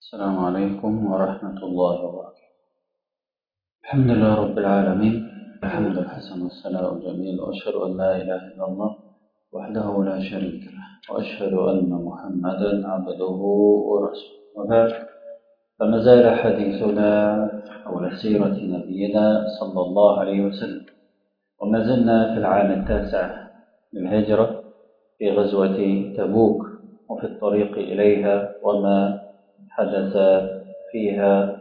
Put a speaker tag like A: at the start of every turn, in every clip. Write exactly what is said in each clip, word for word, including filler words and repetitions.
A: السلام عليكم ورحمة الله وبركاته. الحمد لله رب العالمين، الحمد الحسن والثناء الجميل، وأشهد أن لا إله إلا الله وحده لا شريك له، وأشهد أن محمدا عبده ورسوله. وبعد، فما زال حديثنا حول سيرة نبينا صلى الله عليه وسلم، وما زلنا في العام التاسع للهجرة في غزوة تبوك وفي الطريق إليها وما حدث فيها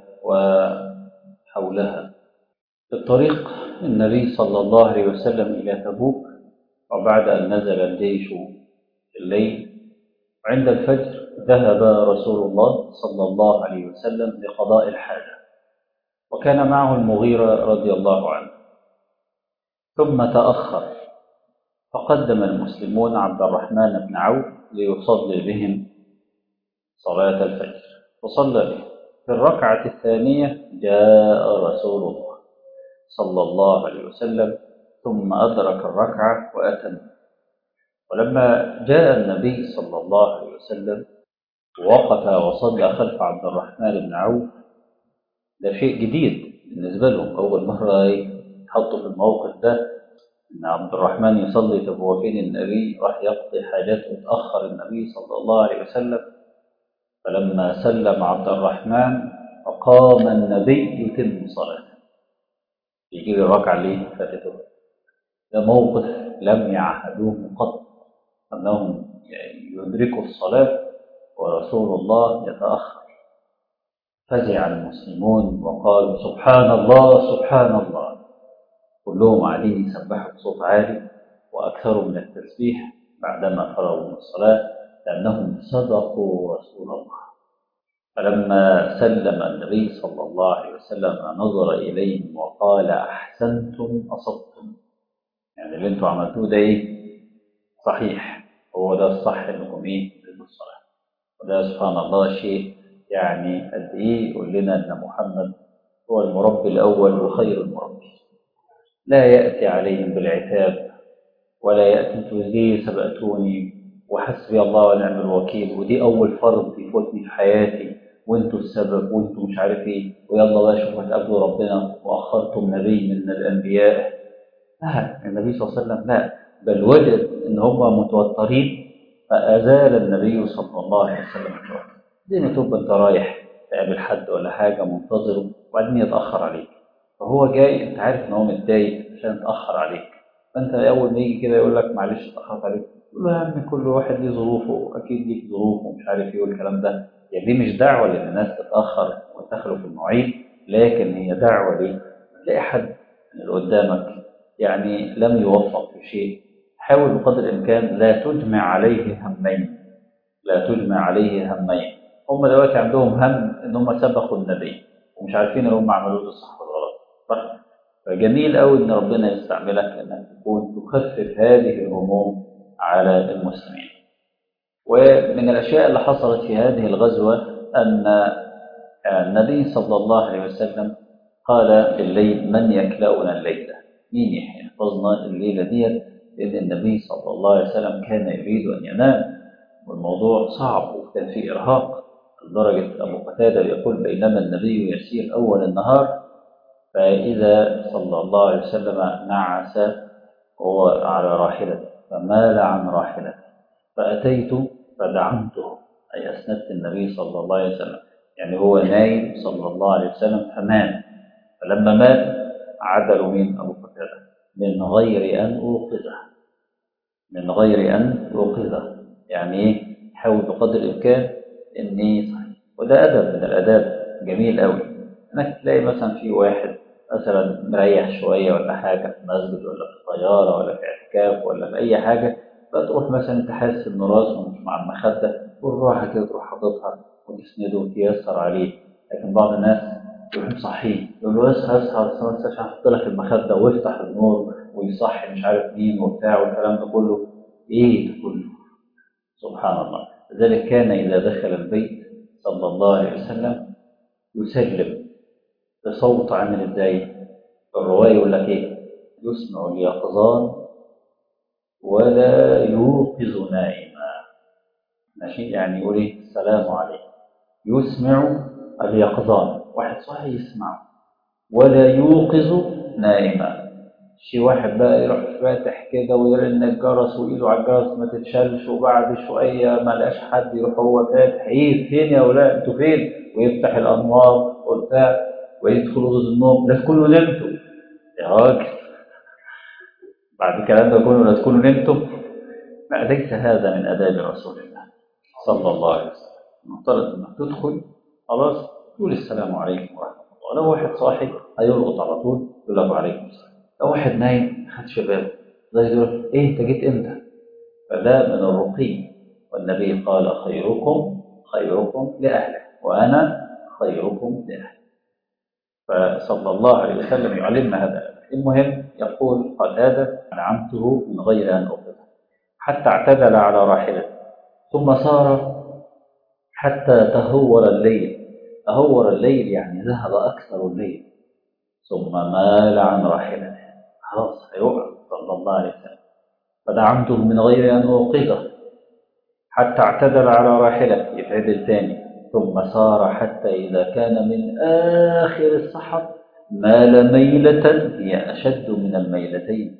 A: وحولها. في الطريق النبي صلى الله عليه وسلم إلى تبوك، وبعد أن نزل الجيش في الليل عند الفجر ذهب رسول الله صلى الله عليه وسلم لقضاء الحاجة، وكان معه المغيرة رضي الله عنه. ثم تأخر فقدم المسلمون عبد الرحمن بن عوف ليصلي بهم صلاة الفجر، وصلى به. في الركعة الثانية جاء رسول الله صلى الله عليه وسلم ثم أدرك الركعة وأتم. ولما جاء النبي صلى الله عليه وسلم ووقف وصلى خلف عبد الرحمن بن عوف، ده شيء جديد بالنسبة لهم، أول مرة يتحطوا في الموقف ده، إن عبد الرحمن يصلي. طب هو فين النبي؟ راح يقضي حاجاته وتأخر النبي صلى الله عليه وسلم. فلما سلم عبد الرحمن فقام النبي يتم صلاته، يجيب الركعة اللي فاتته. ده موقف لم يعهدوه قط، أنهم يدركوا الصلاة ورسول الله يتأخر. فزع المسلمون وقالوا سبحان الله سبحان الله، كلهم قاعدين يسبحوا بصوت عالي وأكثروا من التسبيح بعدما فرغوا من الصلاة، لأنهم صدقوا رسول الله. فلما سلم النبي صلى الله عليه وسلم نظر إليهم وقال أحسنتم أصبتم، يعني اللي انتوا عملتوه ده ايه؟ صحيح، هو ده الصح انكم ايه؟ تدوا الصلاة. وده سبحان الله شيء يعني قد ايه يقول لنا ان محمد هو المربي الاول وخير المربي. لا يأتي عليهم بالعتاب، ولا يأتي انتوا ليه سبقتوني وحسبي الله ونعم الوكيل، ودي أول فرض يفوتني في حياتي وانتوا السبب وانتوا مش عارف ايه، ويلا بقى شوفوا هتقابلوا ربنا وأخرتم نبي من الأنبياء. لا، النبي صلى الله عليه وسلم لا، بل وجد ان هم متوترين فأزال النبي صلى الله عليه وسلم التوتر. زي ما تبقى انت رايح تقابل حد ولا حاجة منتظره وبعدين يتأخر عليك، فهو جاي انت عارف ان هو متضايق عشان اتأخر عليك، فانت اول ما يجي كده يقول لك معلش اتأخرت عليك، تقول له يا عم كل واحد ليه ظروفه، اكيد ليك ظروف ومش عارف ايه والكلام ده. يعني دي مش دعوة لان الناس تتأخر وتدخلوا في المواعيد، لكن هي دعوة ليه؟ تلاقي حد من اللي قدامك يعني لم يوفق في شيء، حاول بقدر الإمكان لا تجمع عليه همين، لا تجمع عليه همين. هم دلوقتي عندهم هم إن هم سبقوا النبي ومش عارفين إن هم عملوه الصح والغلط، صح؟ فجميل قوي إن ربنا يستعملك إنك تكون تخفف هذه الهموم على المسلمين. ومن الأشياء اللي حصلت في هذه الغزوة أن النبي صلى الله عليه وسلم قال بالليل من يكلأنا الليلة؟ مين يحفظنا الليلة ديت؟ لأن النبي صلى الله عليه وسلم كان يريد أن ينام، والموضوع صعب وكان فيه إرهاق لدرجة أبو قتادة يقول بينما النبي يسير أول النهار فإذا صلى الله عليه وسلم نعس وهو على راحلته فمال عن راحلته فأتيت فدعمته، أي أسندت النبي صلى الله عليه وسلم، يعني هو نايم صلى الله عليه وسلم فمات. فلما مات عدلوا من أبو قتادة من غير أن أوقظه، من غير أن أوقظه، يعني إيه؟ حاول بقدر الإمكان إني صحيح. وده أدب من الأداب جميل قوي، إنك تلاقي مثلا في واحد مثلا مريح شوية ولا حاجة في مسجد ولا في طيارة ولا في اعتكاف ولا في أي حاجة، فتروح مثلا تحس إن راسه مش مع المخدة والراحة كده تروح حاططها وتسنده وتيسر عليه. لكن بعض الناس يروح مصحيه يقول له اصحى اصحى اصحى عشان احط لك المخده وافتح النور ويصحي مش عارف مين وبتاع والكلام ده كله. ايه ده كله؟ سبحان الله. لذلك كان اذا دخل البيت صلى الله عليه وسلم يسلم بصوت عامل ازاي؟ الروايه يقول لك ايه؟ يسمع اليقظان ولا يوقظ نائما. ماشي، يعني يقول ايه؟ السلام عليكم. يسمع اليقظان، واحد صاحي يسمع، ولا يوقظ نائما. شي واحد بقى يروح فاتح كده ويرن الجرس وإيده على الجرس ما تتشالش، وبعد شوية ما لقاش حد يروح هو فاتح، إيه فين يا ولاد أنتوا فين؟ ويفتح الأنوار وبتاع ويدخل أوضة النوم، لا تكونوا نمتوا يا راجل، بعد الكلام ده كله لا تكونوا نمتوا. لا، ليس هذا من آداب رسول الله صلى الله عليه وسلم. المفترض إنك تدخل خلاص تقول السلام عليكم ورحمة الله، لو واحد صاحي هيلقط على طول يقول له وعليكم السلام، لو واحد نايم خدش باله زي يقول ايه انت جيت امتى؟ فده من الرقي، والنبي قال خيركم خيركم لأهله وأنا خيركم لأهله، فصلى الله عليه وسلم يعلمنا هذا. المهم يقول قتادة أنعمته من غير أن أقبل حتى اعتدل على راحلته، ثم سار حتى تهور الليل. تهور الليل يعني ذهب أكثر الليل، ثم مال عن راحلته، خلاص هيقع صلى الله عليه وسلم، فدعمته من غير أن أوقظه حتى اعتدل على راحلته، يتعدل ثاني، ثم سار حتى إذا كان من آخر السحر مال ميلة هي أشد من الميلتين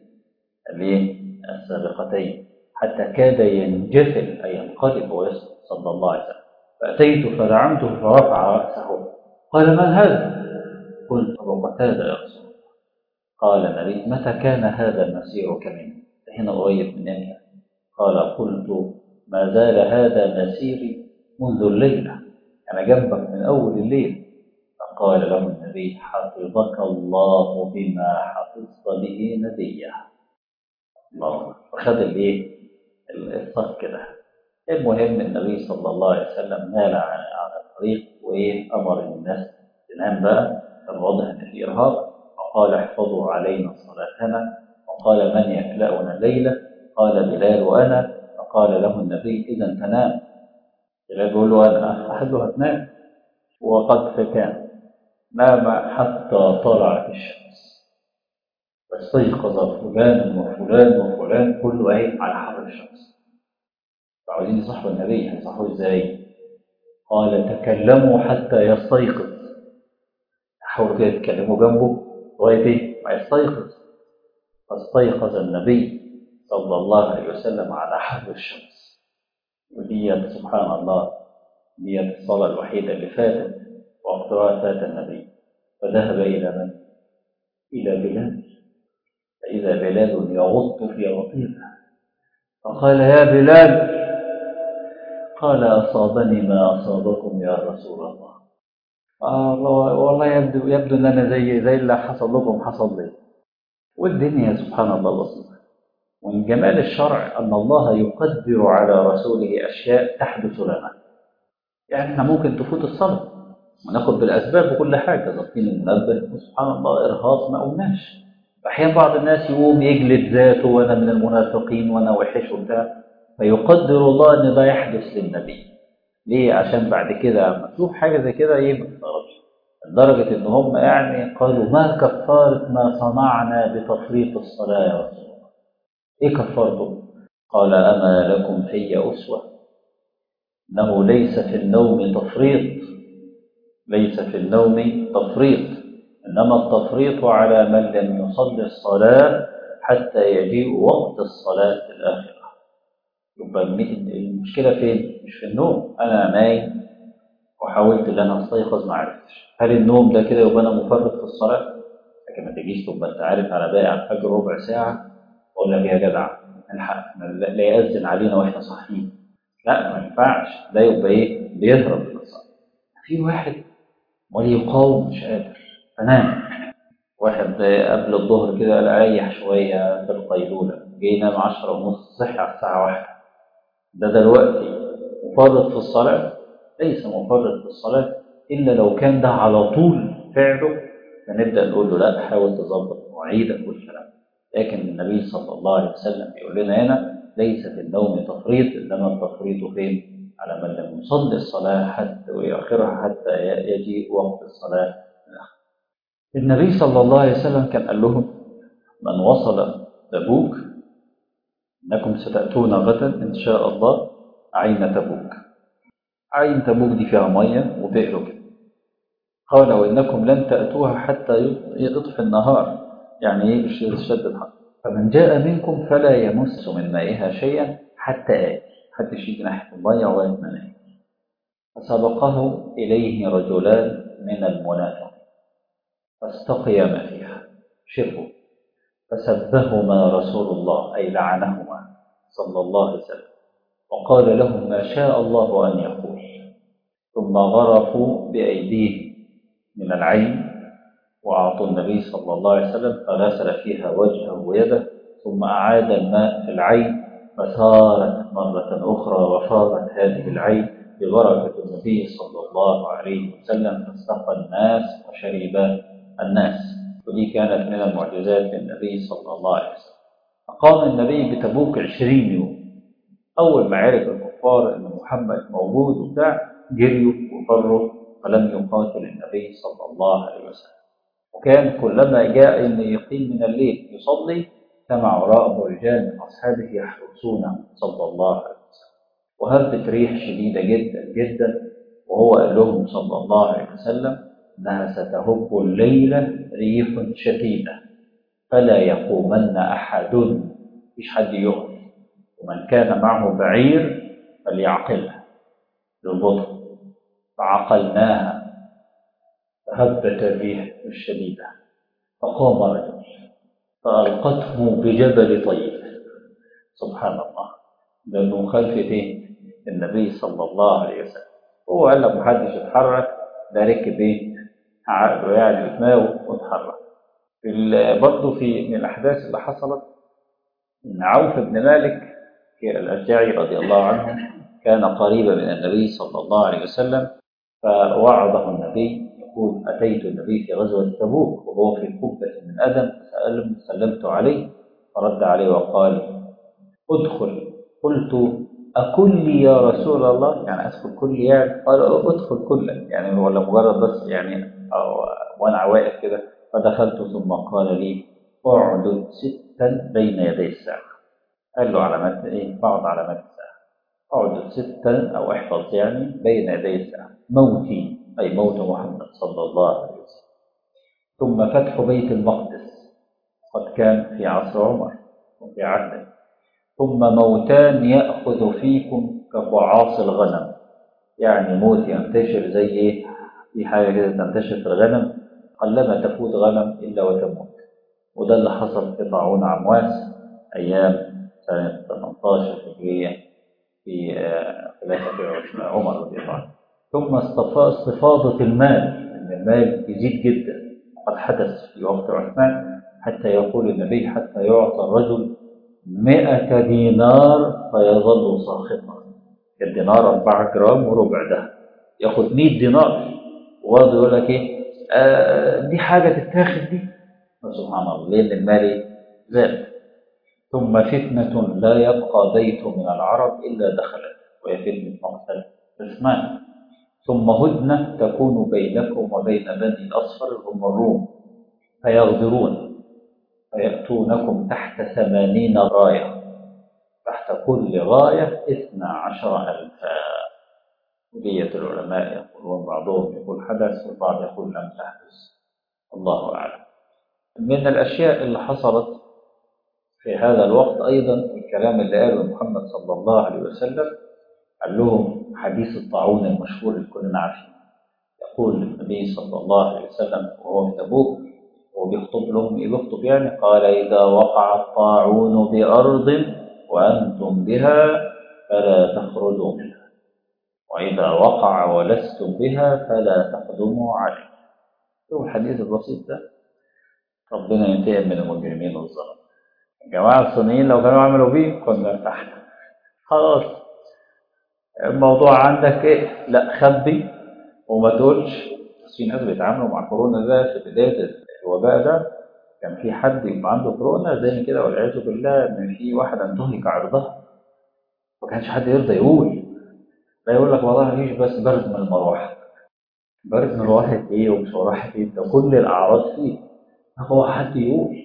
A: السابقتين، حتى كاد ينجفل أي ينقلب ويسقط صلى الله عليه وسلم. فأتيت فدعمته فرفع رأسه قال من هذا؟ قلت أبو قتادة يا رسول الله. قال النبي متى كان هذا المسير كمن؟ هنا قريب مننا. قال قلت ما زال هذا مسيري منذ الليلة، أنا جنبك من أول الليل. فقال له النبي حفظك الله بما حفظت به نبيه. الله، فخذ الايه الصف كده. المهم النبي صلى الله عليه وسلم نال على الطريق وأمر الناس تنام بقى، كان واضح ان في ارهاق، وقال احفظوا علينا صلاتنا، وقال من يكلأنا الليله؟ قال بلال وانا. فقال له النبي اذا تنام. بلال بيقول له انا احده هتنام، وقد فكان نام حتى طلعت الشمس، فاستيقظ فلان وفلان وفلان كله قايم على حر الشمس. فعاوزين يصحوا النبي، هيصحوا ازاي؟ قال تكلموا حتى يستيقظ، حاولوا كده يتكلموا جنبه لغايه ايه؟ ما يستيقظ. فاستيقظ النبي صلى الله عليه وسلم على حر الشمس. ودي سبحان الله دي الصلاه الوحيده اللي فاتت وقتها فات النبي، فذهب الى من؟ الى بلال، فاذا بلال يغط في رقيقه، فقال يا بلال، قال اصابني ما اصابكم يا رسول الله. آه والله يبدو يبدو ان انا زي زي اللي حصل لكم حصل لي. والدنيا سبحان الله بسيطه. ومن جمال الشرع ان الله يقدر على رسوله اشياء تحدث لنا. يعني احنا ممكن تفوت الصلاه وناخد بالاسباب وكل حاجه، ظابطين المنبه وسبحان الله ارهاق ما قلناش. احيانا بعض الناس يقوم يجلد ذاته وانا من المنافقين وانا وحش وبتاع، فيقدر الله ان ده يحدث للنبي. ليه؟ عشان بعد كده لما تشوف حاجه زي كده ايه ما تستغربش، لدرجه ان هم يعني قالوا ما كفاره ما صنعنا بتفريط الصلاه يا رسول الله. ايه كفارته؟ قال اما لكم في اسوه، انه ليس في النوم تفريط، ليس في النوم تفريط، انما التفريط على من لم يصلي الصلاه حتى يجيء وقت الصلاه في الاخره. يبقى المشكله فين؟ مش في النوم. انا نايم وحاولت ان انا استيقظ ما عرفتش، هل النوم ده كده يبقى انا مفرط في الصلاه؟ لكن ما تجيش تبقى انت عارف على باقي على الفجر ربع ساعه اقول لك يا جدع الحق لا يأذن علينا واحنا صاحيين. لا ما ينفعش، ده يبقى ايه؟ بيهرب من الصلاه. في واحد وليقاوم مش قادر فنام. واحد قبل الظهر كده قال اريح شويه في القيلوله، جه ينام عشرة ونص صحي على الساعه واحدة. ده دلوقتي مفرط في الصلاه؟ ليس مفرط في الصلاه الا لو كان ده على طول فعله، فنبدا نقول له لا حاول تظبط مواعيدك والكلام. لكن النبي صلى الله عليه وسلم بيقول لنا هنا ليس في النوم تفريط، انما التفريط فين؟ على من لم يصلي الصلاه حتى ويؤخرها حتى يجي وقت الصلاه. النبي صلى الله عليه وسلم كان قال لهم من وصل تبوك انكم ستاتون غدا ان شاء الله عين تبوك. عين تبوك دي فيها مية وتقلوا كده. قال وإنكم لن تأتوها حتى يطفي النهار، يعني إيه الشد الحر. فمن جاء منكم فلا يمس من مائها شيئا حتى آتي، حتى يجي ناحية المية لغاية ما نام. فسبقه إليه رجلان من المنافقين فاستقيما فيها، شربوا، فسبهما رسول الله أي لعنهما صلى الله عليه وسلم، وقال لهم ما شاء الله أن يقول. ثم غرفوا بأيديهم من العين وأعطوا النبي صلى الله عليه وسلم فغسل فيها وجهه ويده، ثم أعاد الماء في العين فسارت مرة أخرى وفاضت هذه العين ببركة النبي صلى الله عليه وسلم، فاستقى الناس وشرب الناس. ودي كانت من المعجزات للنبي صلى الله عليه وسلم. أقام النبي بتبوك عشرين يوم. أول ما عرف الكفار أن محمد موجود وبتاع جريوا وفروا، فلم يقاتل النبي صلى الله عليه وسلم. وكان كلما جاء أن يقيم من الليل يصلي سمع وراءه رجال من أصحابه يحرسونه صلى الله عليه وسلم. وهبت ريح شديدة جدا جدا، وهو قال لهم صلى الله عليه وسلم أنها ستهب الليلة ريح شديدة فلا يقومن أحد، مفيش حد يقف، ومن كان معه بعير فليعقلها للبطء. فعقلناها فهبت الريح الشديدة، فقام رجل فألقته بجبل طيب. سبحان الله، لأنه مخالفة إيه؟ النبي صلى الله عليه وسلم. هو قال لك محدش يتحرك، ده ركب إيه؟ عقله يعني دماغه واتحرك. برضه في من الأحداث اللي حصلت إن عوف بن مالك الأشجعي رضي الله عنه كان قريبا من النبي صلى الله عليه وسلم، فوعظه النبي يقول أتيت النبي في غزوة تبوك وهو في قبة من أدم فسألم سلمت عليه فرد عليه وقال ادخل. قلت أكل يا رسول الله، يعني أدخل كل يعني؟ قال ادخل كلا، يعني ولا مجرد بس يعني أو وأنا واقف كده. فدخلت ثم قال لي اعدد ستا بين يدي الساعة. قال له علامات إيه؟ بعض علامات الساعة. اعدد ستا أو احفظ يعني بين يدي الساعة: موتي أي موت محمد صلى الله عليه وسلم، ثم فتح بيت المقدس قد كان في عصر عمر وفي عهده، ثم موتان يأخذ فيكم كقعاص الغنم، يعني موت ينتشر زي إيه؟ في حاجة كده تنتشر في الغنم قلما تفوت غنم إلا وتموت. وده اللي حصل في طاعون عمواس أيام سنة ثمانية عشر هجرية في خلافة عمر رضي الله عنه. ثم استفاضة المال، أن المال يزيد جدا، وقد حدث في وقت عثمان حتى يقول النبي حتى يعطى الرجل مئة دينار فيظل ساخطا. الدينار أربعة جرام وربع ده ياخد مئة دينار، وبرضه يقول لك إيه آه دي حاجة تتاخد دي. سبحان الله، لأن المال زاد. ثم فتنة لا يبقى بيت من العرب إلا دخلت، وهي فتنة مقتل عثمان. ثم هدنة تكون بينكم وبين بني الأصفر هم الروم، فيغدرون فيأتونكم تحت ثمانين راية، تحت كل راية اثنا عشر ألفا. بقية العلماء يقولون بعضهم يقول حدث وبعض يقول لم تحدث، الله أعلم. من الأشياء اللي حصلت في هذا الوقت أيضا الكلام اللي قاله محمد صلى الله عليه وسلم، قال لهم حديث الطاعون المشهور اللي كلنا عارفين. يقول النبي صلى الله عليه وسلم وهو في تبوك وبيخطب لهم، بيخطب يعني، قال إذا وقع الطاعون بأرض وأنتم بها فلا تخرجوا منها، وإذا وقع ولستم بها فلا تقدموا عليه. شوف الحديث البسيط ده، ربنا ينتقم من المجرمين والظلم. الجماعة الصينيين لو كانوا عملوا بيه كنا ارتحنا خلاص. الموضوع عندك ايه؟ لا خبي وما تقولش. بس في ناس بيتعاملوا مع كورونا ده في بداية الوباء ده، كان في حد يبقى عنده كورونا زي كده والعياذ بالله ان في واحدة انتهك عرضها، ما كانش حد يرضى يقول. لا يقول لك والله مفيش بس برد من المروحة. برد من المروحة ايه ومش مروحة ايه؟ ده كل الأعراض فيه. هو حد يقول؟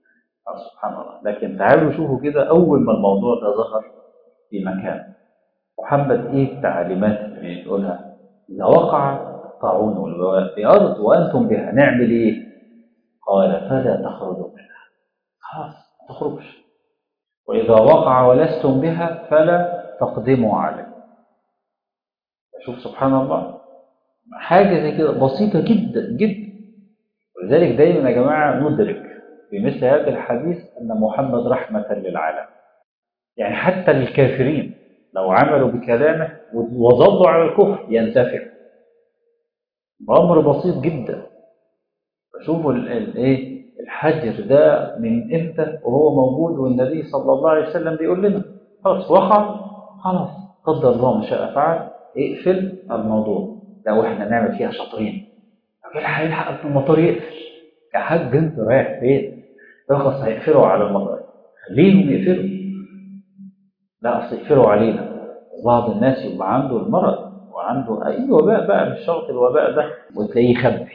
A: سبحان الله. لكن تعالوا شوفوا كده، أول ما الموضوع ده ظهر في مكان محمد إيه التعليمات اللي بيقولها؟ إذا وقع الطاعون والوباء في أرض وأنتم بها نعمل إيه؟ قال فلا تخرجوا منها، خلاص ما تخرجش. وإذا وقع ولستم بها فلا تقدموا عليه. شوف سبحان الله، حاجة زي كده بسيطة جدا جدا. ولذلك دايما يا جماعة ندرك في مثل هذا الحديث أن محمد رحمة للعالم. يعني حتى الكافرين لو عملوا بكلامه وظلوا على الكفر ينتفعوا، أمر بسيط جدا. فشوفوا الايه الحجر ده من امتى وهو موجود، والنبي صلى الله عليه وسلم بيقول لنا خلاص وقع، خلاص قدر الله ما شاء فعل، اقفل الموضوع. لو احنا نعمل فيها شاطرين الراجل هيلحق في المطار يقفل. يا حاج انت رايح فين؟ رخص هيقفلوا على المطار، خليهم يقفلوا. لا اصل يقفلوا علينا. بعض الناس يبقى عنده المرض وعنده اي وباء بقى، مش شرط الوباء ده، وتلاقيه يخبي.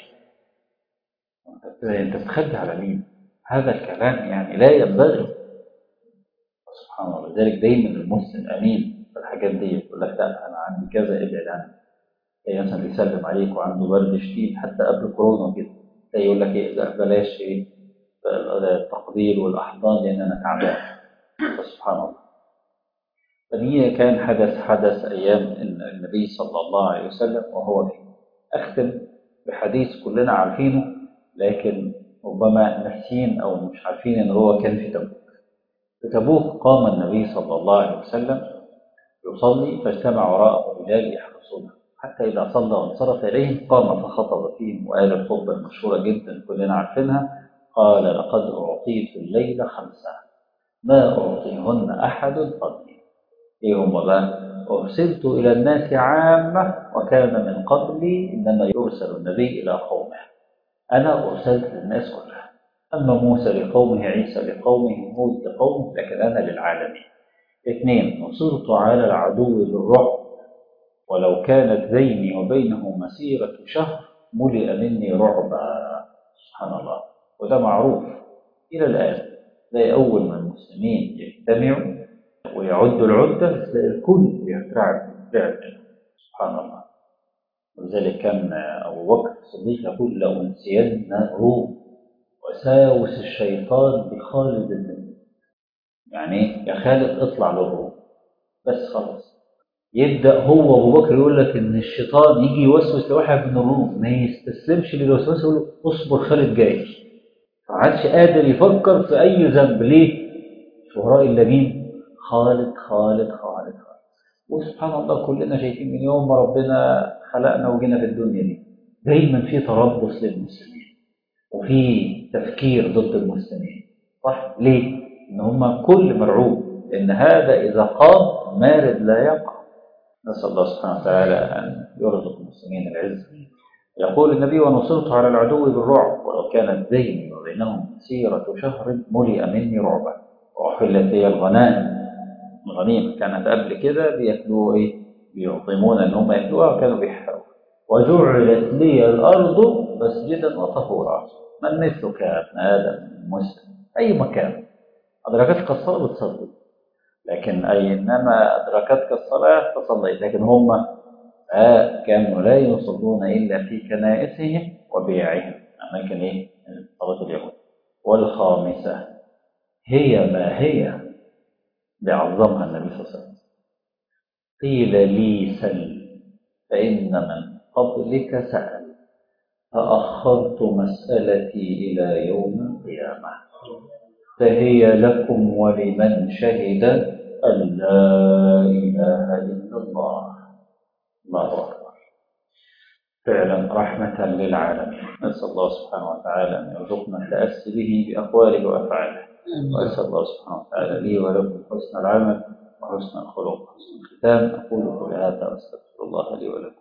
A: انت بتخبي على مين؟ هذا الكلام يعني لا ينبغي. سبحان الله. لذلك دايما المسلم امين في الحاجات دي، يقول لك لا انا عندي كذا ابعد عني. ايه مثلا بيسلم عليك وعنده برد شديد حتى قبل كورونا كده، تلاقي يقول لك ايه لا بلاش ايه التقبيل والاحضان لان انا تعبان. سبحان الله. فدي كان حدث حدث ايام النبي صلى الله عليه وسلم وهو فيه. اختم بحديث كلنا عارفينه لكن ربما ناسيين او مش عارفين ان هو كان في تبوك. في تبوك قام النبي صلى الله عليه وسلم يصلي فاجتمع وراءه رجال يحرسونه، حتى إذا صلى وانصرف إليهم قام فخطب فيهم وقال الخطبة المشهورة جدا كلنا عارفينها. قال لقد أعطيت الليلة خمسة ما أعطيهن أحد قبلي. إيه هم بقى؟ أرسلت إلى الناس عامة وكان من قبلي إنما يرسل النبي إلى قومه، أنا أرسلت للناس كلها. أما موسى لقومه، عيسى لقومه، هود لقومه، لكن أنا للعالمين. اثنين، نصرت على العدو بالرعب ولو كانت بيني وبينه مسيرة شهر ملئ مني رعبا. سبحان الله. وده معروف إلى الآن. تلاقي أول ما المسلمين يجتمعوا ويعدوا العدة تلاقي الكل يترعب رعب. سبحان الله. ولذلك كان أبو بكر الصديق يقول لو انسين الروم وساوس الشيطان بخالد بن الوليد. يعني يا خالد اطلع للروم بس خلاص. يبدأ هو أبو بكر يقول لك إن الشيطان يجي يوسوس لواحد من الروم ما يستسلمش للوسواس، يقول له اصبر خالد جاي. ما عادش قادر يفكر في أي ذنب. ليه؟ شهراء اللبين خالد خالد خالد خالد. وسبحان الله كلنا شايفين من يوم ما ربنا خلقنا وجينا في الدنيا دي دايما في تربص للمسلمين وفي تفكير ضد المسلمين. صح؟ ليه؟ إن هم كل مرعوب إن هذا إذا قام مارد لا يقع. نسأل الله سبحانه وتعالى أن يرزق المسلمين العز. يقول النبي ونصرت على العدو بالرعب ولو كانت بيني وبينهم مسيرة شهر ملئ مني رعبا وأحلت لي الغنائم. الغنيمة كانت قبل كده بيأكلوا إيه؟ بيعظمون أن هم يأكلوها وكانوا بيحرقوا. وجعلت لي الأرض مسجدا وطهورا. من مثلك يا ابن آدم مسلم أي مكان أدركتك الصلاة بتصلي، لكن أي إنما أدركتك الصلاة فصليت. لكن هم آه كانوا لا يصلون إلا في كنائسهم وبيعهم، أماكن إيه؟ صلاة اليهود. والخامسة هي ما هي بعظمها النبي صلى الله عليه وسلم. قيل لي سل فإن من قبلك سأل فأخرت مسألتي إلى يوم القيامة فهي لكم ولمن شهد أن لا إله إلا الله. الله أكبر. فعلا رحمة للعالمين. نسأل الله سبحانه وتعالى أن يرزقنا التأسي به بأقواله وأفعاله. وأسأل الله سبحانه وتعالى لي ولكم حسن العمل وحسن الخلق وحسن الختام. أقول قولي هذا وأستغفر الله لي ولكم.